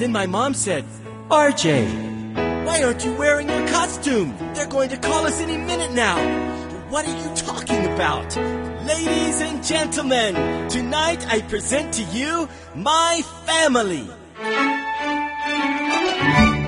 Then my mom said, RJ, why aren't you wearing your costume? They're going to call us any minute now. What are you talking about? Ladies and gentlemen, tonight I present to you my family.